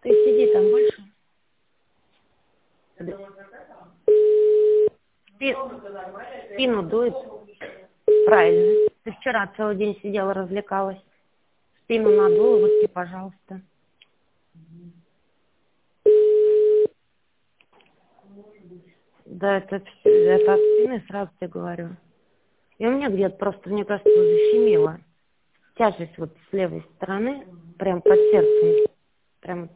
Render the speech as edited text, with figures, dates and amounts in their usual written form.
Ты сиди там больше. Спину дует. Правильно. Ты вчера целый день сидела, развлекалась. Спину надула, выпей, пожалуйста. Да, это от спины, сразу тебе говорю. И у меня где-то просто, мне кажется, защемило. Тяжесть вот с левой стороны, прям под сердцем. Прям.